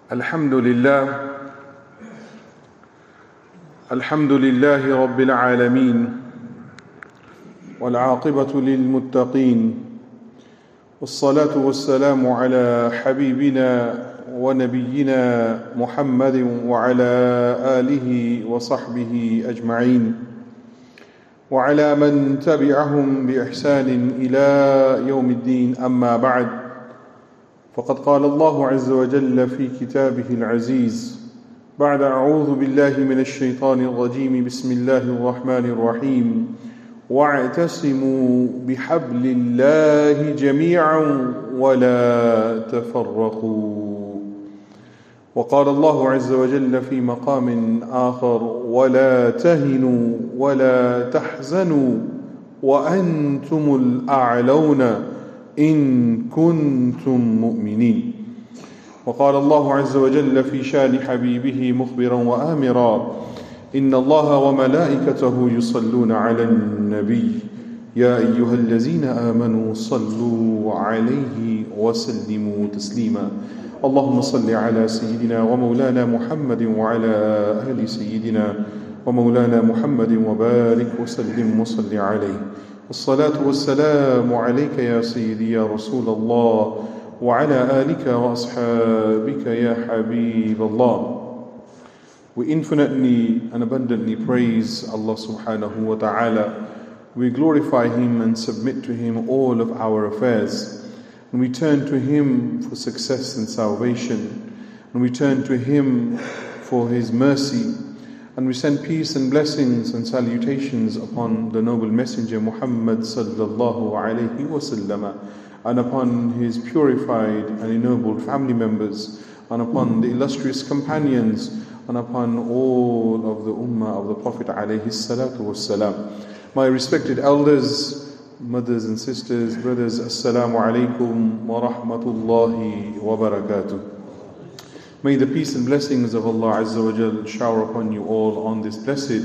الحمد لله رب العالمين والعاقبة للمتقين والصلاة والسلام على حبيبنا ونبينا محمد وعلى آله وصحبه أجمعين وعلى من تبعهم بإحسان إلى يوم الدين. أما بعد، فقد قال الله عز وجل في كتابه العزيز بعد أعوذ بالله من الشيطان الرجيم بسم الله الرحمن الرحيم واعتصموا بحبل الله جميعا ولا تفرقوا. وقال الله عز وجل في مقام آخر ولا تهنوا ولا تحزنوا وأنتم الأعلون إن كنتم مؤمنين. وقال الله عز وجل في شان حبيبه مخبرا وآمرا إن الله وملائكته يصلون على النبي يا أيها الذين آمنوا صلوا عليه وسلموا تسليما. اللهم صل على سيدنا ومولانا محمد وعلى آل سيدنا ومولانا محمد وبارك وسلم وصل عليه. الصلاة والسلام عليك يا سيدي يا رسول الله وعلى آلك وأصحابك يا حبيب الله. We infinitely and abundantly praise Allah subhanahu wa ta'ala. We glorify Him and submit to Him all of our affairs. And we turn to Him for success and salvation. And we turn to Him for His mercy. And we send peace and blessings and salutations upon the noble messenger Muhammad sallallahu alayhi wasallam, and upon his purified and ennobled family members, and upon the illustrious companions, and upon all of the ummah of the Prophet alayhi salatu wassalam. My respected elders, mothers and sisters, brothers, assalamu alaikum wa rahmatullahi wa barakatuh. May the peace and blessings of Allah Azza wa Jal shower upon you all on this blessed,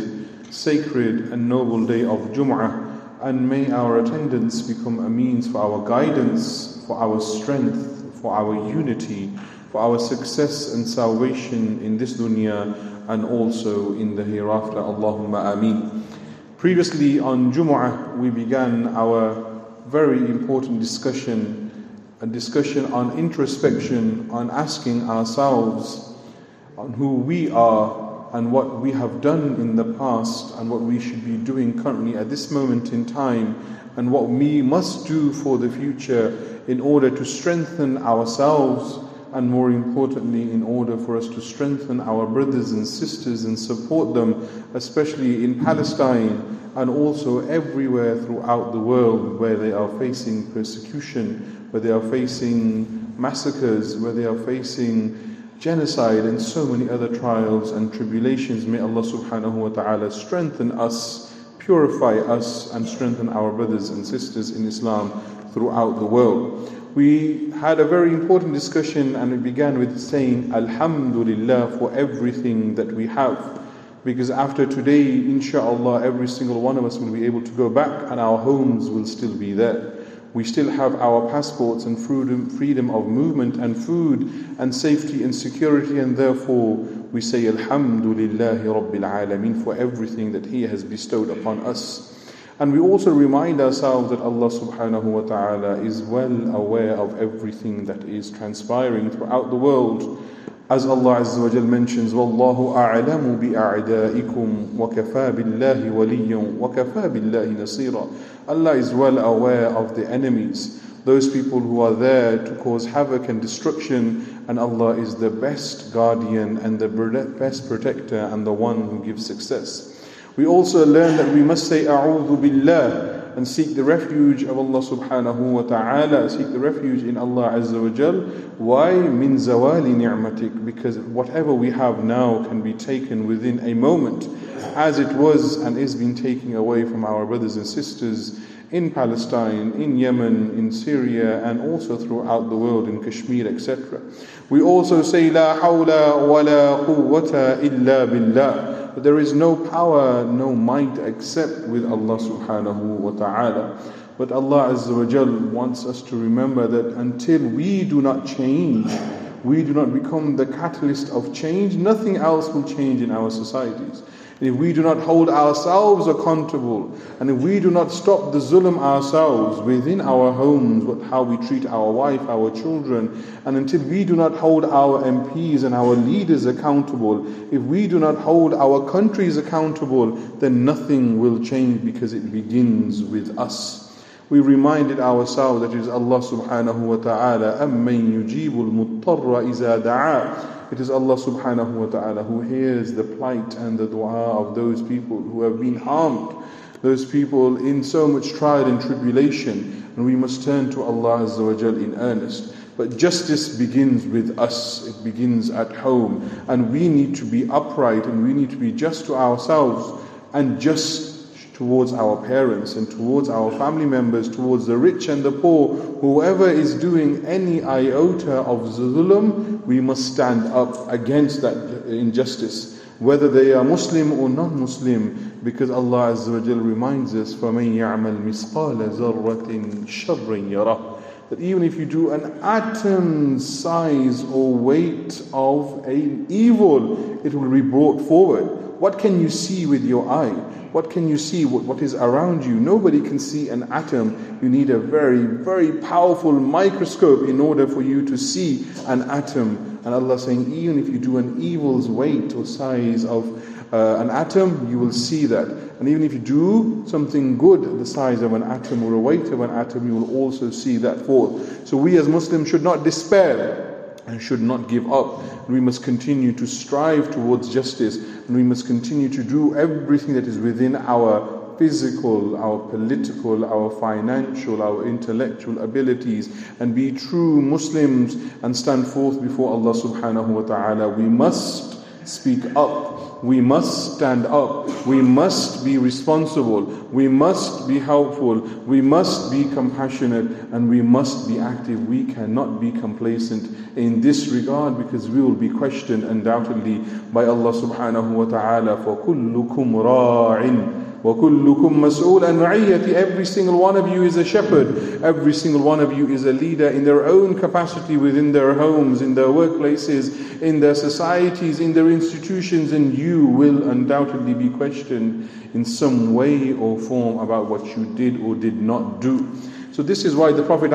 sacred and noble day of Jum'ah, and may our attendance become a means for our guidance, for our strength, for our unity, for our success and salvation in this dunya and also in the hereafter. Allahumma ameen. Previously on Jum'ah we began our very important discussion, a discussion on introspection, on asking ourselves on who we are and what we have done in the past and what we should be doing currently at this moment in time, and what we must do for the future in order to strengthen ourselves, and more importantly in order for us to strengthen our brothers and sisters and support them, especially in Palestine and also everywhere throughout the world where they are facing persecution, where they are facing massacres, where they are facing genocide and so many other trials and tribulations. May Allah subhanahu wa ta'ala strengthen us, purify us, and strengthen our brothers and sisters in Islam throughout the world. We had a very important discussion, and we began with saying Alhamdulillah for everything that we have. Because after today, inshallah, every single one of us will be able to go back and our homes will still be there. We still have our passports and freedom of movement and food and safety and security, and therefore we say Alhamdulillahi Rabbil Alameen for everything that He has bestowed upon us. And we also remind ourselves that Allah subhanahu wa ta'ala is well aware of everything that is transpiring throughout the world. As Allah Azza wa Jal mentions, وَاللَّهُ أَعْلَمُ بِأَعْدَائِكُمْ وَكَفَى بِاللَّهِ وَلِيًّا وَكَفَى بِاللَّهِ نَصِيرًا. Allah is well aware of the enemies, those people who are there to cause havoc and destruction, and Allah is the best guardian and the best protector and the one who gives success. We also learn that we must say A'udhu Billah and seek the refuge of Allah subhanahu wa ta'ala, seek the refuge in Allah Azza wa Jal. Why? Min zawali ni'matik, because whatever we have now can be taken within a moment, as it was and is being taken away from our brothers and sisters in Palestine, in Yemen, in Syria, and also throughout the world, in Kashmir, etc. We also say La hawla wa la quwwata illa billah. But there is no power, no might except with Allah subhanahu wa ta'ala. But Allah Azza wa Jal wants us to remember that until we do not change, we do not become the catalyst of change, nothing else will change in our societies. And if we do not hold ourselves accountable, and if we do not stop the zulm ourselves within our homes, how we treat our wife, our children, and until we do not hold our MPs and our leaders accountable, if we do not hold our countries accountable, then nothing will change, because it begins with us. We reminded ourselves that it is Allah subhanahu wa ta'ala, أَمَّنْ يُجِيبُ الْمُضْطَرَّ إِذَا دَعَاهُ. It is Allah subhanahu wa ta'ala who hears the plight and the dua of those people who have been harmed, those people in so much trial and tribulation, and we must turn to Allah Azza wa Jal in earnest. But justice begins with us, it begins at home, and we need to be upright, and we need to be just to ourselves, and just towards our parents and towards our family members, towards the rich and the poor. Whoever is doing any iota of zulm, we must stand up against that injustice, whether they are Muslim or non-Muslim, because Allah Azza wa Jal reminds us, فَمَنْ يَعْمَلْ مِثْقَالَ ذَرَّةٍ شَرًّا يَرَهُ, that even if you do an atom size or weight of an evil, it will be brought forward. What can you see with your eye? What can you see? What is around you? Nobody can see an atom. You need a very, very powerful microscope in order for you to see an atom. And Allah is saying, even if you do an evil's weight or size of an atom, you will see that. And even if you do something good the size of an atom or a weight of an atom, you will also see that forth. So we as Muslims should not despair and should not give up. We must continue to strive towards justice, and we must continue to do everything that is within our physical, our political, our financial, our intellectual abilities, and be true Muslims and stand forth before Allah subhanahu wa ta'ala. We must speak up. We must stand up. We must be responsible. We must be helpful. We must be compassionate, and we must be active. We cannot be complacent in this regard, because we will be questioned undoubtedly by Allah subhanahu wa ta'ala. فَكُلُّكُمْ رَاعٍ وَكُلُّكُمْ مَسْئُولٌ عَنْ رَعِيَّتِهِ. Every single one of you is a shepherd. Every single one of you is a leader in their own capacity, within their homes, in their workplaces, in their societies, in their institutions, and you will undoubtedly be questioned in some way or form about what you did or did not do. So this is why the Prophet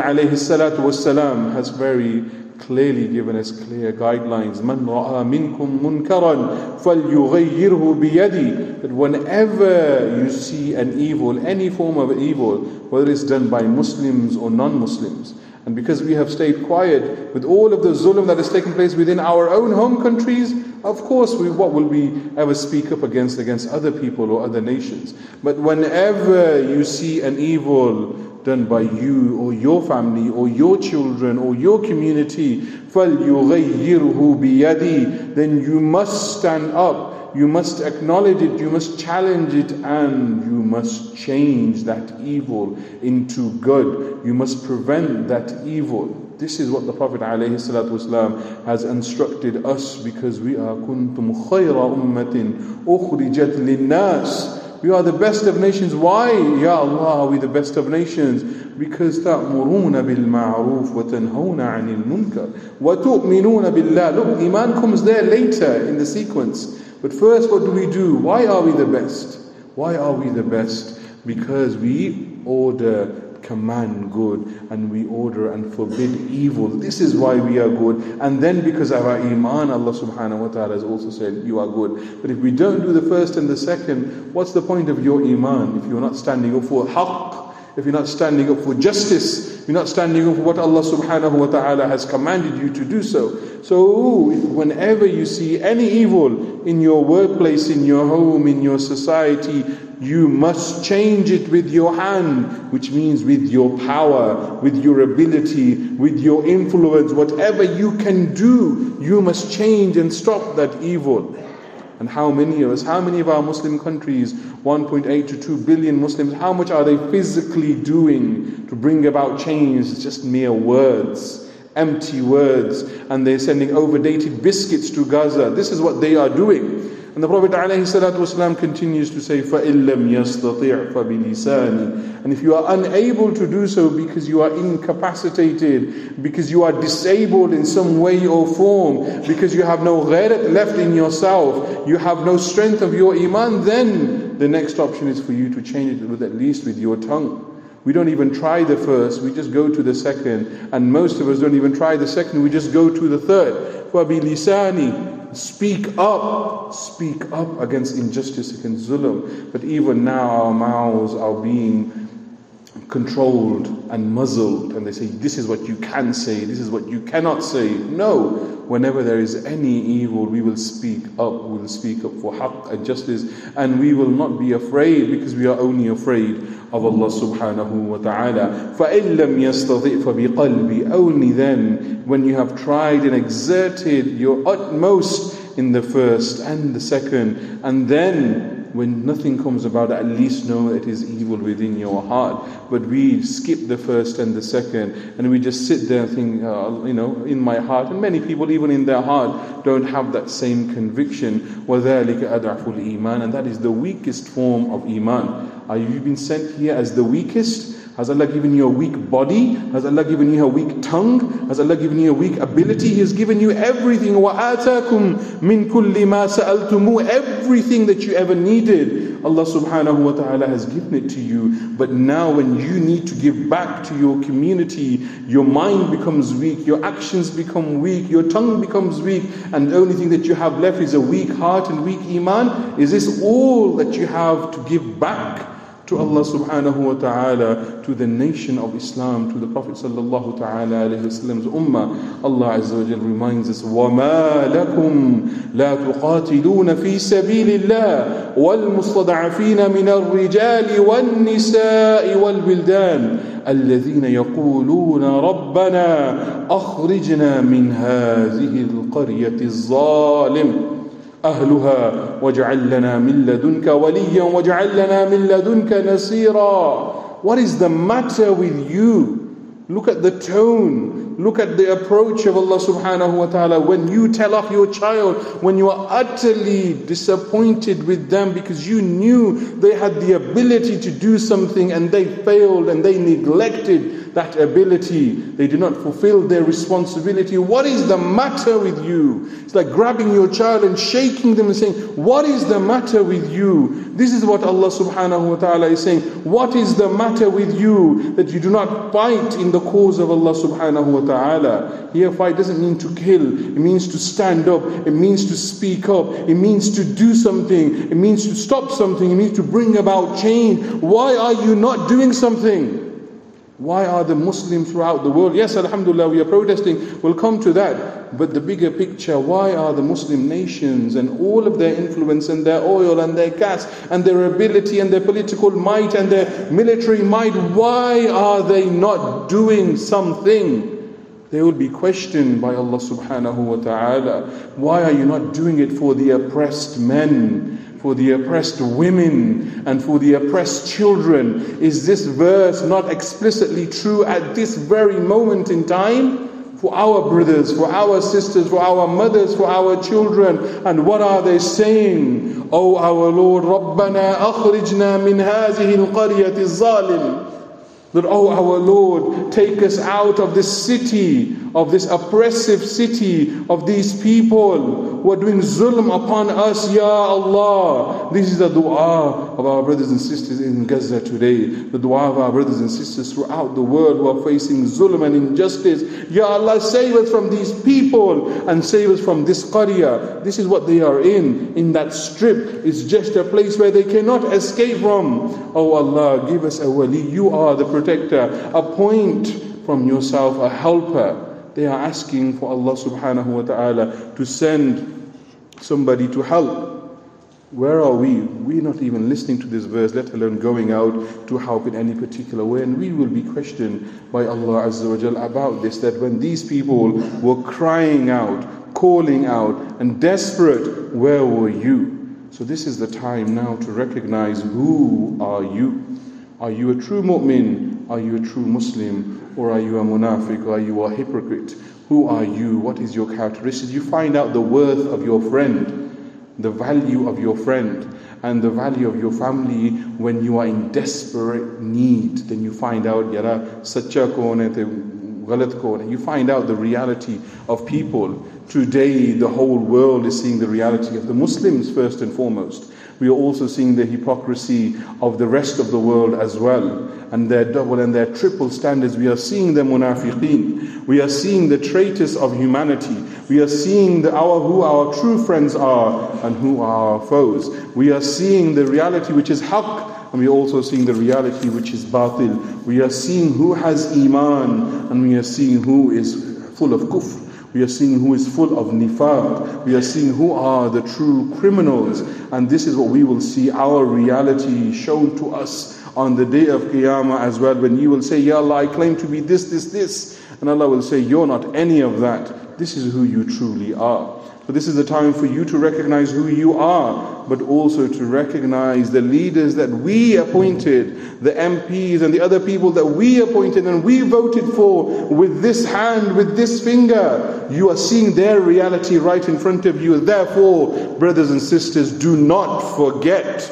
ﷺ has very clearly given us clear guidelines. مَنْ رَأَى مِنْكُمْ مُنْكَرًا فَلْيُغَيِّرْهُ بِيَدِهِ. That whenever you see an evil, any form of evil, whether it's done by Muslims or non-Muslims, and because we have stayed quiet with all of the zulm that has taken place within our own home countries, of course, what will we ever speak up against other people or other nations? But whenever you see an evil done by you or your family or your children or your community, فَلْيُغَيِّرْهُ بِيَدِهِ, then you must stand up, you must acknowledge it, you must challenge it, and you must change that evil into good. You must prevent that evil. This is what the Prophet ﷺ has instructed us, because we are كُنْتُمْ خَيْرَ أُمَّةٍ أُخْرِجَتْ لِلنَّاسِ. We are the best of nations. Why? Ya Allah, are we the best of nations? Because تَأْمُرُونَ بِالْمَعْرُوفِ وَتَنْهَوْنَ عَنِ الْمُنْكَرِ وَتُؤْمِنُونَ بِاللَّهِ. Look, Iman comes there later in the sequence. But first, what do? Why are we the best? Why are we the best? Because we order, command good, and we order and forbid evil. This is why we are good. And then because of our Iman, Allah subhanahu wa ta'ala has also said, you are good. But if we don't do the first and the second, what's the point of your Iman if you're not standing up for haqq, if you're not standing up for justice, you're not standing up for what Allah subhanahu wa ta'ala has commanded you to do so. So whenever you see any evil in your workplace, in your home, in your society, you must change it with your hand, which means with your power, with your ability, with your influence. Whatever you can do, you must change and stop that evil. And how many of us, how many of our Muslim countries, 1.8 to 2 billion Muslims, how much are they physically doing to bring about change? It's just mere words, empty words. And they're sending overdated biscuits to Gaza. This is what they are doing. And the Prophet ﷺ continues to say, فَإِن لَمْ يَسْتَطِعْ فَبِلِسَانِ. And if you are unable to do so because you are incapacitated, because you are disabled in some way or form, because you have no ghairat left in yourself, you have no strength of your iman, then the next option is for you to change it with at least with your tongue. We don't even try the first, we just go to the second. And most of us don't even try the second, we just go to the third. وَبِلِسَانِ. Speak up against injustice, against zulm. But even now our mouths are being controlled and muzzled, and they say, this is what you can say, this is what you cannot say. No, whenever there is any evil, we will speak up for haqq and justice, and we will not be afraid, because we are only afraid of Allah subhanahu wa ta'ala. فَإِن لَمْ يَسْتَطِعْ فَبِقَلْبِ. Only then, when you have tried and exerted your utmost in the first and the second, and then when nothing comes about, at least know that it is evil within your heart. But we skip the first and the second, and we just sit there and think, in my heart, and many people even in their heart don't have that same conviction. وَذَلِكَ أَضْعَفُ الْإِيمَانِ. And that is the weakest form of iman. Are you been sent here as the weakest? Has Allah given you a weak body? Has Allah given you a weak tongue? Has Allah given you a weak ability? He has given you everything. وَآتَاكُم مِّن كُلِّ مَا سَأَلْتُمُوهُ. Everything that you ever needed, Allah subhanahu wa ta'ala has given it to you. But now when you need to give back to your community, your mind becomes weak, your actions become weak, your tongue becomes weak, and the only thing that you have left is a weak heart and weak iman. Is this all that you have to give back to Allah subhanahu wa ta'ala, to the nation of Islam, to the Prophet sallallahu ta'ala alayhi wasallam's ummah? Allah azza wa jal reminds us, وَمَا لَكُمْ لَا تُقَاتِلُونَ فِي سَبِيلِ اللَّهِ وَالْمُسْتَضْعَفِينَ مِنَ الرِّجَالِ وَالنِّسَاءِ وَالْوِلْدَانِ الَّذِينَ يَقُولُونَ رَبَّنَا أَخْرِجْنَا مِنْ هَذِهِ الْقَرْيَةِ الظَّالِمِ أهلها واجعل لنا من لدنك وليا واجعل لنا من لدنك نصيرا. What is the matter with you? Look at the tone, look at the approach of Allah subhanahu wa ta'ala when you tell off your child, when you are utterly disappointed with them because you knew they had the ability to do something and they failed and they neglected that ability. They did not fulfill their responsibility. What is the matter with you? It's like grabbing your child and shaking them and saying, what is the matter with you? This is what Allah subhanahu wa ta'ala is saying. What is the matter with you that you do not fight in the cause of Allah subhanahu wa ta'ala? Here, fight doesn't mean to kill. It means to stand up. It means to speak up. It means to do something. It means to stop something. It means to bring about change. Why are you not doing something? Why are the Muslims throughout the world? Yes, alhamdulillah, we are protesting. We'll come to that. But the bigger picture, why are the Muslim nations and all of their influence and their oil and their gas and their ability and their political might and their military might, why are they not doing something? They will be questioned by Allah subhanahu wa ta'ala. Why are you not doing it for the oppressed men, for the oppressed women, and for the oppressed children? Is this verse not explicitly true at this very moment in time? For our brothers, for our sisters, for our mothers, for our children. And what are they saying? Oh our Lord, رَبَّنَا أَخْرِجْنَا مِنْ هَذِهِ الْقَرْيَةِ الظَّالِمِ. That, oh our Lord, take us out of this city, of this oppressive city, of these people who are doing zulm upon us, Ya Allah. This is the dua of our brothers and sisters in Gaza today. The dua of our brothers and sisters throughout the world who are facing zulm and injustice. Ya Allah, save us from these people and save us from this qaryah. This is what they are in that strip. It's just a place where they cannot escape from. Oh Allah, give us a wali. You are the protector. Appoint from yourself a helper. They are asking for Allah subhanahu wa ta'ala to send somebody to help. Where are we? We're not even listening to this verse, let alone going out to help in any particular way. And we will be questioned by Allah Azza wa Jal about this, that when these people were crying out, calling out and desperate, where were you? So this is the time now to recognize, who are you? Are you a true mu'min? Are you a true Muslim? Or are you a munafiq? Or are you a hypocrite? Who are you? What is your characteristic? You find out the worth of your friend the value of your friend and the value of your family when you are in desperate need. Then you find out, yara sacha kaun hai te galat kaun hai. You find out the reality of people. Today, the whole world is seeing the reality of the Muslims first and foremost. We are also seeing the hypocrisy of the rest of the world as well, and their double and their triple standards. We are seeing the munafiqeen. We are seeing the traitors of humanity. We are seeing who our true friends are and who are our foes. We are seeing the reality which is haqq, and we are also seeing the reality which is batil. We are seeing who has iman, and we are seeing who is full of kufr. We are seeing who is full of nifaq. We are seeing who are the true criminals. And this is what we will see, our reality shown to us on the day of Qiyamah as well. When you will say, Ya Allah, I claim to be this, this, this. And Allah will say, you're not any of that. This is who you truly are. So this is the time for you to recognize who you are, but also to recognize the leaders that we appointed, the MPs and the other people that we appointed and we voted for with this hand, with this finger. You are seeing their reality right in front of you. Therefore, brothers and sisters, do not forget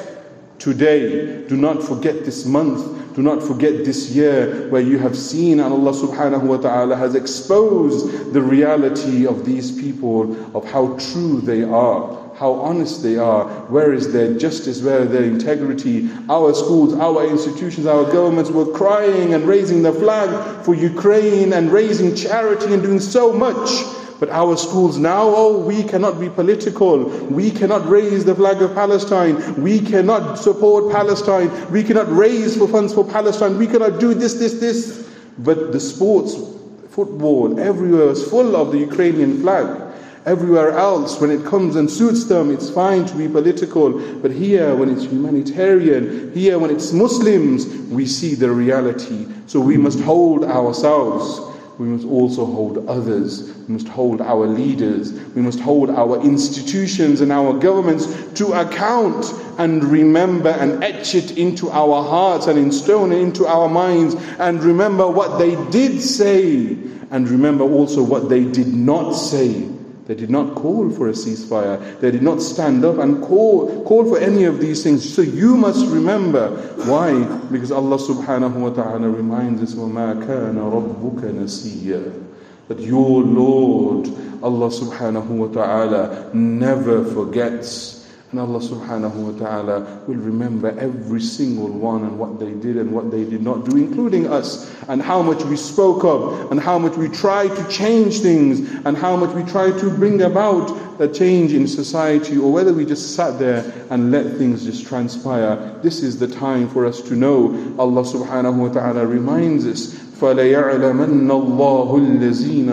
today. Do not forget this month. Do not forget this year where you have seen, and Allah subhanahu wa ta'ala has exposed the reality of these people, of how true they are, how honest they are, where is their justice, where is their integrity. Our schools, our institutions, our governments were crying and raising the flag for Ukraine and raising charity and doing so much. But our schools now, we cannot be political. We cannot raise the flag of Palestine. We cannot support Palestine. We cannot raise for funds for Palestine. We cannot do this, this, this. But the sports, football, everywhere is full of the Ukrainian flag. Everywhere else, when it comes and suits them, it's fine to be political. But here, when it's humanitarian, here, when it's Muslims, we see the reality. So we must hold ourselves. We must also hold others. We must hold our leaders. We must hold our institutions and our governments to account and remember and etch it into our hearts and instone it into our minds and remember what they did say and remember also what they did not say. They did not call for a ceasefire. They did not stand up and call for any of these things. So you must remember. Why? Because Allah subhanahu wa ta'ala reminds us, وَمَا كَانَ رَبُّكَ نَسِيًّا, that your Lord, Allah subhanahu wa ta'ala, never forgets. And Allah subhanahu wa ta'ala will remember every single one and what they did and what they did not do, including us, and how much we spoke up, and how much we tried to change things, and how much we tried to bring about a change in society, or whether we just sat there and let things just transpire. This is the time for us to know. Allah subhanahu wa ta'ala reminds us, فَلَيَعْلَمَنَّ اللَّهُ الَّذِينَ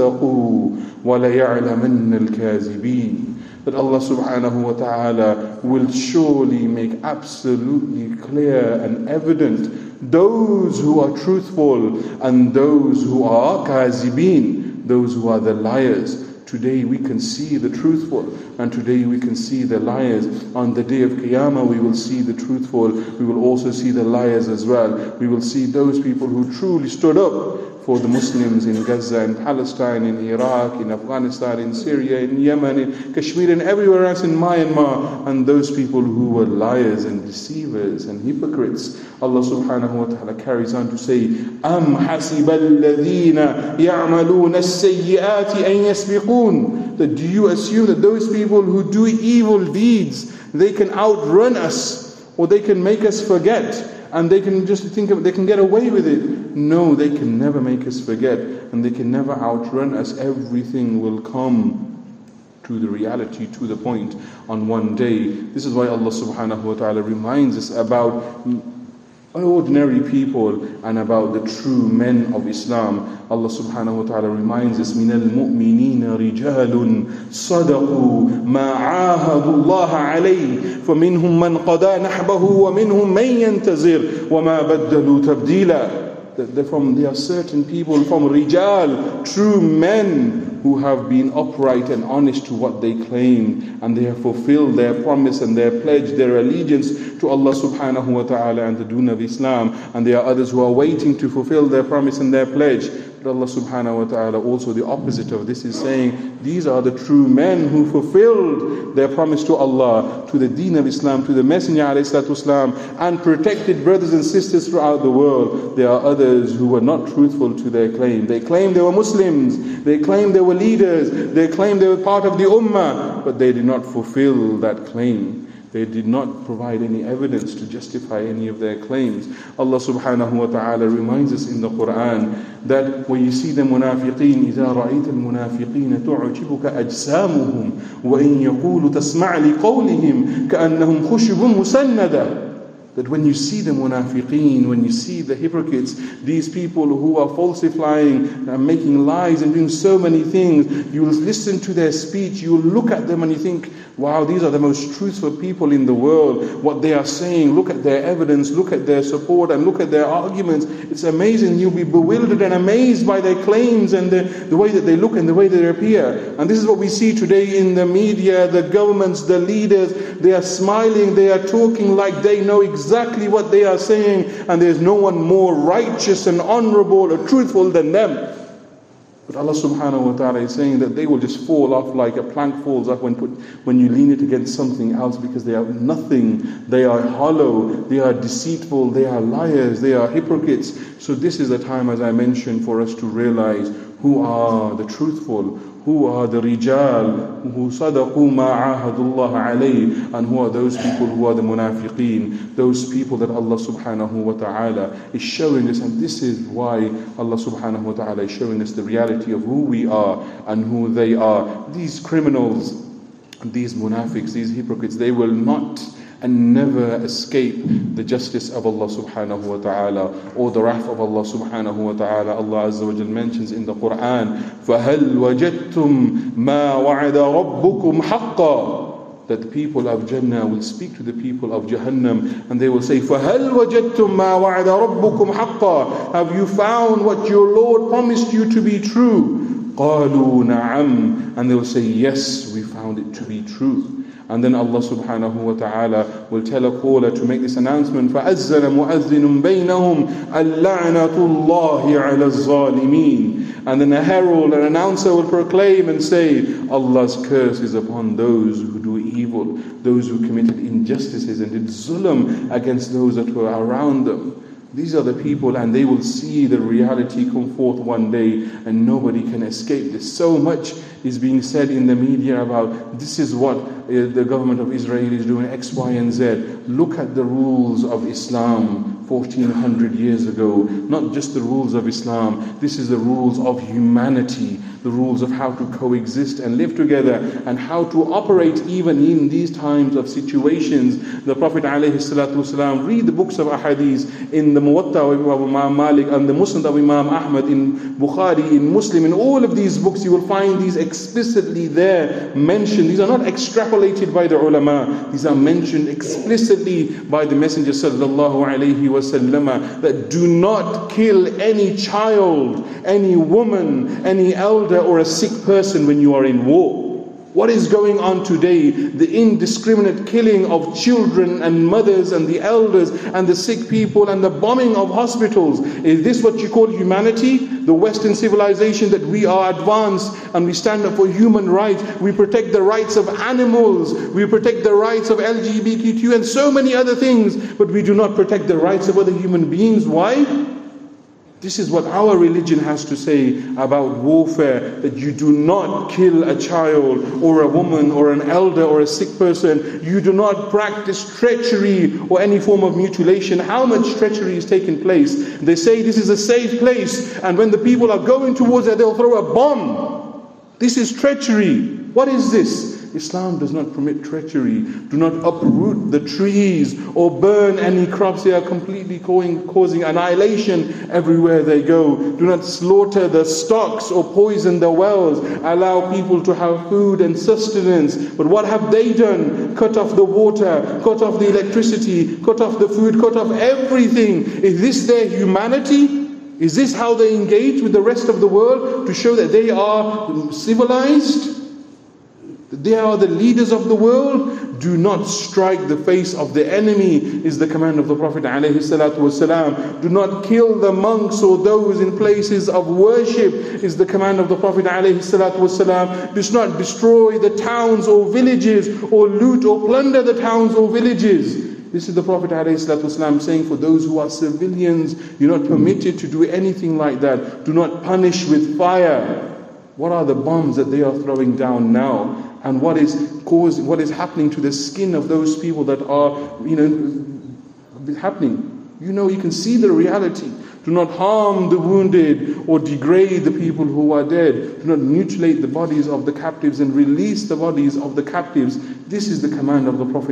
صَدَقُوا وَلَيَعْلَمَنَّ الْكَاذِبِينَ. That Allah subhanahu wa ta'ala will surely make absolutely clear and evident those who are truthful and those who are kazibin, those who are the liars. Today we can see the truthful and today we can see the liars. On the day of Qiyamah we will see the truthful, we will also see the liars as well. We will see those people who truly stood up for the Muslims in Gaza, in Palestine, in Iraq, in Afghanistan, in Syria, in Yemen, in Kashmir, and everywhere else in Myanmar, and those people who were liars and deceivers and hypocrites. Allah subhanahu wa ta'ala carries on to say, أَمْ حَسِبَ الَّذِينَ يَعْمَلُونَ السَّيِّئَاتِ أَنْ يَسْبِقُونَ. That do you assume that those people who do evil deeds, they can outrun us, or they can make us forget, and they can just think they can get away with it? No, they can never make us forget, and they can never outrun us. Everything will come to the reality, to the point on one day. This is why Allah subhanahu wa ta'ala reminds us about ordinary people and about the true men of Islam. Allah subhanahu wa ta'ala reminds us, مِنَ الْمُؤْمِنِينَ رِجَالٌ صَدَقُوا مَا عَاهَدُوا اللَّهَ عَلَيْهِ فَمِنْهُمْ مَنْ قَضَى نَحْبَهُ وَمِنْهُمْ مَنْ يَنْتَظِرُ وَمَا بَدَّلُوا تَبْدِيلًا. There are certain people from Rijal, true men, who have been upright and honest to what they claim, and they have fulfilled their promise and their pledge, their allegiance to Allah subhanahu wa ta'ala and the deen of Islam. And there are others who are waiting to fulfill their promise and their pledge. But But Allah subhanahu wa ta'ala also the opposite of this is saying, these are the true men who fulfilled their promise to Allah, to the deen of Islam, to the Messenger ﷺ, and protected brothers and sisters throughout the world. There are others who were not truthful to their claim. They claimed they were Muslims, they claimed they were leaders, they claimed they were part of the Ummah, but they did not fulfill that claim. They did not provide any evidence to justify any of their claims. Allah subhanahu wa ta'ala reminds us in the Quran that when you see the munafiqeen, إِذَا رَأَيْتَ الْمُنَافِقِينَ تُعْجِبُكَ أَجْسَامُهُمْ وَإِنْ يَقُولُوا تَسْمَعْ لِقَوْلِهِمْ كَأَنَّهُمْ خُشُبٌ مُسَنَّدَةٌ. That when you see the munafiqeen, when you see the hypocrites, these people who are falsifying and making lies and doing so many things, you will listen to their speech, you will look at them and you think, wow, these are the most truthful people in the world. What they are saying, look at their evidence, look at their support and look at their arguments. It's amazing. You'll be bewildered and amazed by their claims and the way that they look and the way that they appear. And this is what we see today in the media, the governments, the leaders. They are smiling, they are talking like they know exactly what they are saying, and there's no one more righteous and honorable or truthful than them. But Allah subhanahu wa ta'ala is saying that they will just fall off like a plank falls off when you lean it against something else, because they are nothing, they are hollow, they are deceitful, they are liars, they are hypocrites. So this is the time, as I mentioned, for us to realize who are the truthful, who are the rijal, who sadaqu ma ahadullah alayh, and who are those people who are the munafiqeen, those people that Allah subhanahu wa ta'ala is showing us. And this is why Allah subhanahu wa ta'ala is showing us the reality of who we are and who they are. These criminals, these munafiqs, these hypocrites, they will not and never escape the justice of Allah subhanahu wa ta'ala or the wrath of Allah subhanahu wa ta'ala. Allah Azza wa Jal mentions in the Quran, فَهَلْ وَجَدْتُمْ مَا وَعَدَ رَبُّكُمْ حَقًّا, that the people of Jannah will speak to the people of Jahannam and they will say, فَهَلْ وَجَدْتُمْ مَا وَعَدَ رَبُّكُمْ حَقًّا, have you found what your Lord promised you to be true? قَالُوا نَعَمْ, and they will say, yes, we found it to be true. And then Allah subhanahu wa ta'ala will tell a caller to make this announcement, فَأَذَّنَ مُؤَذِّنٌ بَيْنَهُمْ اللَّعْنَةُ اللَّهِ عَلَى الظَّالِمِينَ. And then a herald, an announcer will proclaim and say, Allah's curse is upon those who do evil, those who committed injustices and did zulm against those that were around them. These are the people, and they will see the reality come forth one day, and nobody can escape this. So much is being said in the media about this is what the government of Israel is doing, X, Y, and Z. Look at the rules of Islam 1400 years ago. Not just the rules of Islam. This is the rules of humanity, the rules of how to coexist and live together, and how to operate even in these times of situations. The Prophet ﷺ, read the books of ahadith in the Muwatta of Imam Malik and the Musnad of Imam Ahmad, in Bukhari, in Muslim, in all of these books you will find these explicitly there mentioned. These are not extrapolated by the ulama. These are mentioned explicitly by the Messenger sallallahu alaihi wasallam, that do not kill any child, any woman, any elder or a sick person when you are in war. What is going on today? The indiscriminate killing of children and mothers and the elders and the sick people and the bombing of hospitals. Is this what you call humanity? The Western civilization, that we are advanced and we stand up for human rights. We protect the rights of animals. We protect the rights of LGBTQ and so many other things. But we do not protect the rights of other human beings. Why? This is what our religion has to say about warfare, that you do not kill a child or a woman or an elder or a sick person. You do not practice treachery or any form of mutilation. How much treachery is taking place? They say this is a safe place, and when the people are going towards it, they'll throw a bomb. This is treachery. What is this? Islam does not permit treachery. Do not uproot the trees or burn any crops. They are completely causing annihilation everywhere they go. Do not slaughter the stocks or poison the wells. Allow people to have food and sustenance. But what have they done? Cut off the water, cut off the electricity, cut off the food, cut off everything. Is this their humanity? Is this how they engage with the rest of the world to show that they are civilized? They are the leaders of the world? Do not strike the face of the enemy, is the command of the Prophet ﷺ. Do not kill the monks or those in places of worship, is the command of the Prophet ﷺ. Do not destroy the towns or villages, or loot or plunder the towns or villages. This is the Prophet ﷺ saying, for those who are civilians, you're not permitted to do anything like that. Do not punish with fire. What are the bombs that they are throwing down now? And what is happening to the skin of those people that are, happening? You can see the reality. Do not harm the wounded or degrade the people who are dead. Do not mutilate the bodies of the captives and release the bodies of the captives. This is the command of the Prophet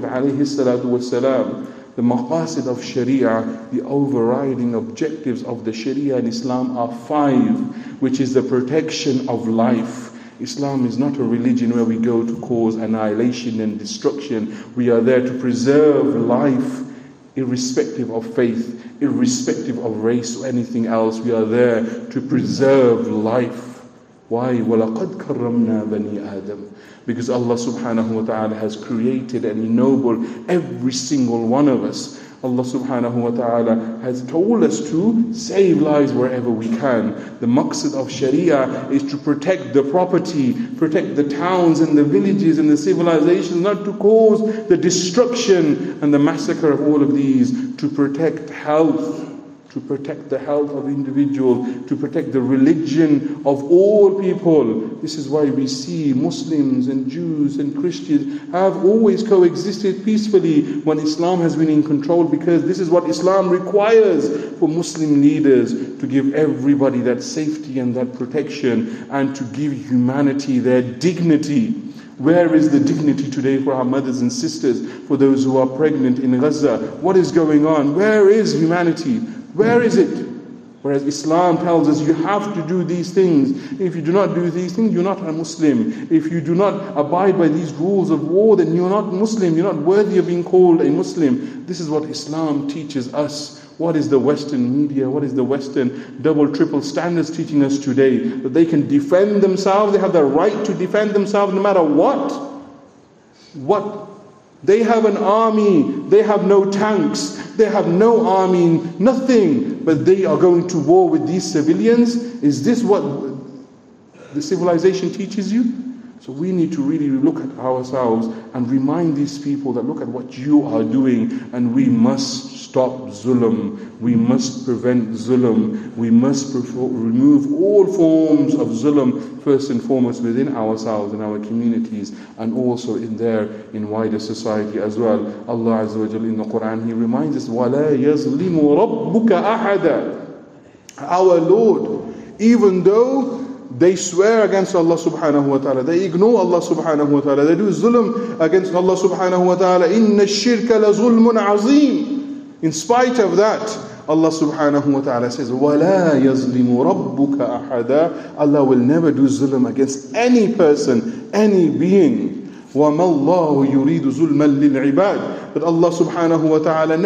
ﷺ. The maqasid of Sharia, the overriding objectives of the Sharia in Islam are 5, which is the protection of life. Islam is not a religion where we go to cause annihilation and destruction. We are there to preserve life, irrespective of faith, irrespective of race or anything else. We are there to preserve life. Why? وَلَقَدْ كَرَّمْنَا بَنِي آدَمَ. Because Allah subhanahu wa ta'ala has created and ennobled every single one of us. Allah subhanahu wa ta'ala has told us to save lives wherever we can. The maqsad of Sharia is to protect the property, protect the towns and the villages and the civilizations, not to cause the destruction and the massacre of all of these, to protect health, to protect the health of individuals, to protect the religion of all people. This is why we see Muslims and Jews and Christians have always coexisted peacefully when Islam has been in control, because this is what Islam requires for Muslim leaders, to give everybody that safety and that protection, and to give humanity their dignity. Where is the dignity today for our mothers and sisters, for those who are pregnant in Gaza? What is going on? Where is humanity? Where is it? Whereas Islam tells us you have to do these things. If you do not do these things, you're not a Muslim. If you do not abide by these rules of war, then you're not Muslim. You're not worthy of being called a Muslim. This is what Islam teaches us. What is the Western media, what is the Western double, triple standards teaching us today? That they can defend themselves, they have the right to defend themselves no matter what. What? They have an army, they have no tanks, they have no army, nothing, but they are going to war with these civilians? Is this what the civilization teaches you? So we need to really look at ourselves and remind these people that look at what you are doing, and we must stop zulm. We must prevent zulm. We must remove all forms of zulm, first and foremost within ourselves and our communities, and also in wider society as well. Allah Azza wa Jalla in the Quran, He reminds us, وَلَا يَظْلِمُ رَبُّكَ أَحَدًا. Our Lord, even though they swear against Allah subhanahu wa ta'ala, they ignore Allah subhanahu wa ta'ala, they do zulm against Allah subhanahu wa ta'ala, إِنَّ الشِّرْكَ لَظُلْمٌ عَظِيمٌ. In spite of that, Allah subhanahu wa ta'ala says, وَلَا يَظْلِمُ رَبُّكَ أَحَدًا. Allah will never do zulm against any person, any being. وَمَا اللَّهُ يُرِيدُ ظُلْمًا لِلْعِبَادِ. But Allah subhanahu wa ta'ala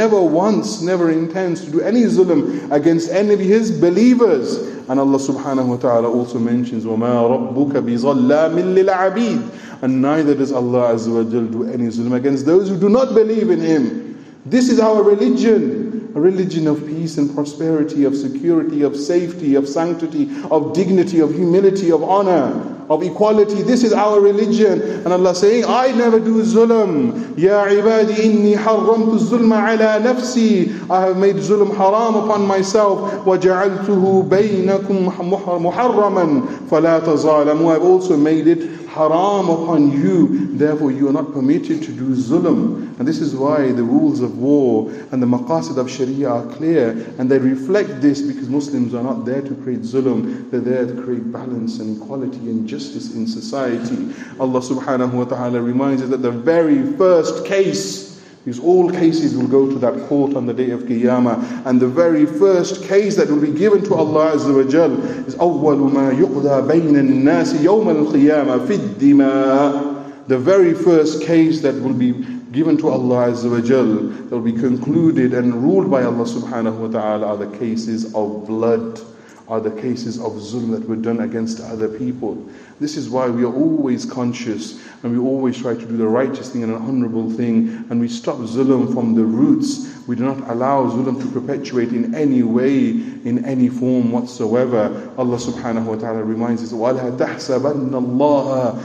never intends to do any zulm against any of His believers. And Allah subhanahu wa ta'ala also mentions, وَمَا رَبُّكَ بِظَلَّامٍ لِلْعَبِيدِ. And neither does Allah Azza wa Jal do any zulm against those who do not believe in Him. This is our religion. A religion of peace and prosperity, of security, of safety, of sanctity, of dignity, of humility, of honor, of equality. This is our religion. And Allah saying, I never do zulm. Ya ibadi inni harramtu zulma ala nafsi. I have made zulm haram upon myself. وَجَعَلْتُهُ بَيْنَكُمْ مُحَرَّمًا فَلَا تَظَالَمُوا. I have also made it haram upon you. Therefore you are not permitted to do zulm. And this is why the rules of war and the maqasid of Sharia are clear, and they reflect this, because Muslims are not there to create zulm, they're there to create balance and equality and justice in society. Allah subhanahu wa ta'ala reminds us that the very first case, because all cases will go to that court on the day of Qiyamah, and the very first case that will be given to Allah Azza wa Jal is أَوَّلُ مَا يُقْضَى بَيْنَ النَّاسِ يَوْمَ الْقِيَامَةِ فِي الدِّمَاءِ. The very first case that will be given to Allah Azza wa Jal, that will be concluded and ruled by Allah subhanahu wa ta'ala, are the cases of blood, are the cases of zulm that were done against other people. This is why we are always conscious and we always try to do the righteous thing and an honorable thing, and we stop zulm from the roots. We do not allow zulm to perpetuate in any way, in any form whatsoever. Allah subhanahu wa ta'ala reminds us, وَلَا تَحْسَبَنَّ اللَّهَ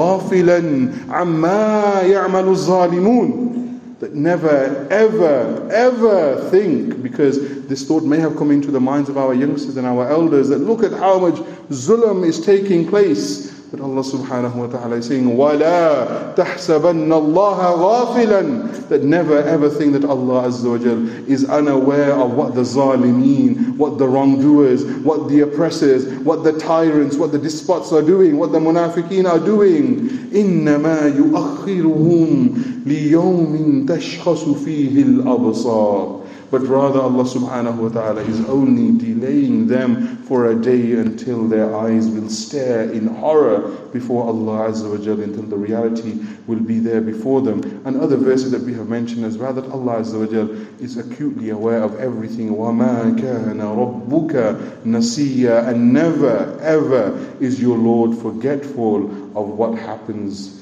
غَافِلًا عَمَّا يَعْمَلُ الظَّالِمُونَ. That never, ever, ever think, because this thought may have come into the minds of our youngsters and our elders, that look at how much zulm is taking place. But Allah subhanahu wa ta'ala is saying, وَلَا تَحْسَبَنَّ اللَّهَ غَافِلًا. That never ever think that Allah Azza wa Jal is unaware of what the zalimeen, what the wrongdoers, what the oppressors, what the tyrants, what the despots are doing, what the munafiqeen are doing. إِنَّمَا يُؤَخِّرُهُمْ لِيَوْمٍ تَشْخَصُ فِيهِ الْأَبْصَارِ. But rather Allah subhanahu wa ta'ala is only delaying them for a day until their eyes will stare in horror before Allah Azza wa Jalla, until the reality will be there before them. And other verses that we have mentioned as well, that Allah Azza wa Jalla is acutely aware of everything. وَمَا كَانَ رَبُّكَ نَسِيًّا. And never ever is your Lord forgetful of what happens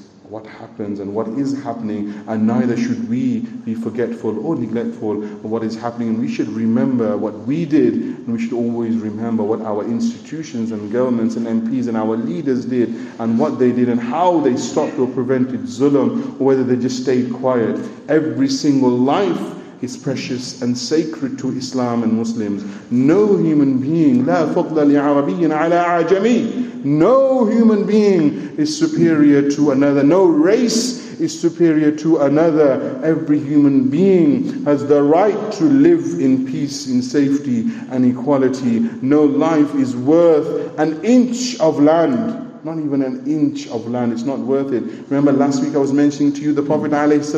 and what is happening, and neither should we be forgetful or neglectful of what is happening. And we should remember what we did, and we should always remember what our institutions and governments and MPs and our leaders did, and what they did and how they stopped or prevented zulm, or whether they just stayed quiet. Every single life is precious and sacred to Islam and Muslims. No human being, لا فضل لعربي على عجمي. No human being is superior to another. No race is superior to another. Every human being has the right to live in peace, in safety and equality. No life is worth an inch of land. Not even an inch of land, it's not worth it. Remember last week I was mentioning to you the Prophet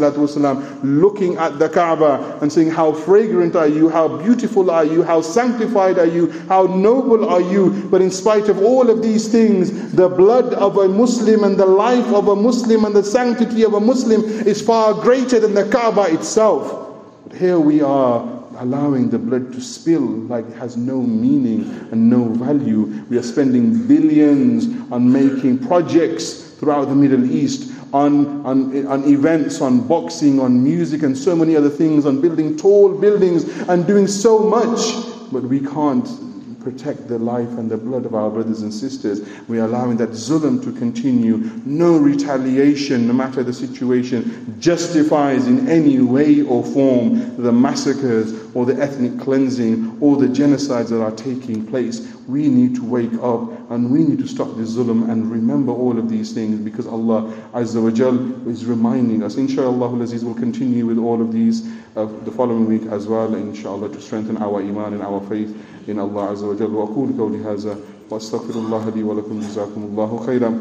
ﷺ looking at the Kaaba and saying, how fragrant are you, how beautiful are you, how sanctified are you, how noble are you. But in spite of all of these things, the blood of a Muslim and the life of a Muslim and the sanctity of a Muslim is far greater than the Kaaba itself. But here we are, allowing the blood to spill like it has no meaning and no value. We are spending billions on making projects throughout the Middle East, on events, on boxing, on music and so many other things, on building tall buildings and doing so much, but we can't protect the life and the blood of our brothers and sisters. We are allowing that zulm to continue. No retaliation, no matter the situation, justifies in any way or form the massacres or the ethnic cleansing or the genocides that are taking place. We need to wake up and we need to stop the zulm and remember all of these things, because Allah Azza wa Jal is reminding us. Inshallah al-Aziz will continue with all of these the following week as well, inshallah, to strengthen our iman and our faith in Allah Azza wa Jal. Wa aqulu qawli hadha wa astaghfirullah li wa lakum, jazakumullahu khairan.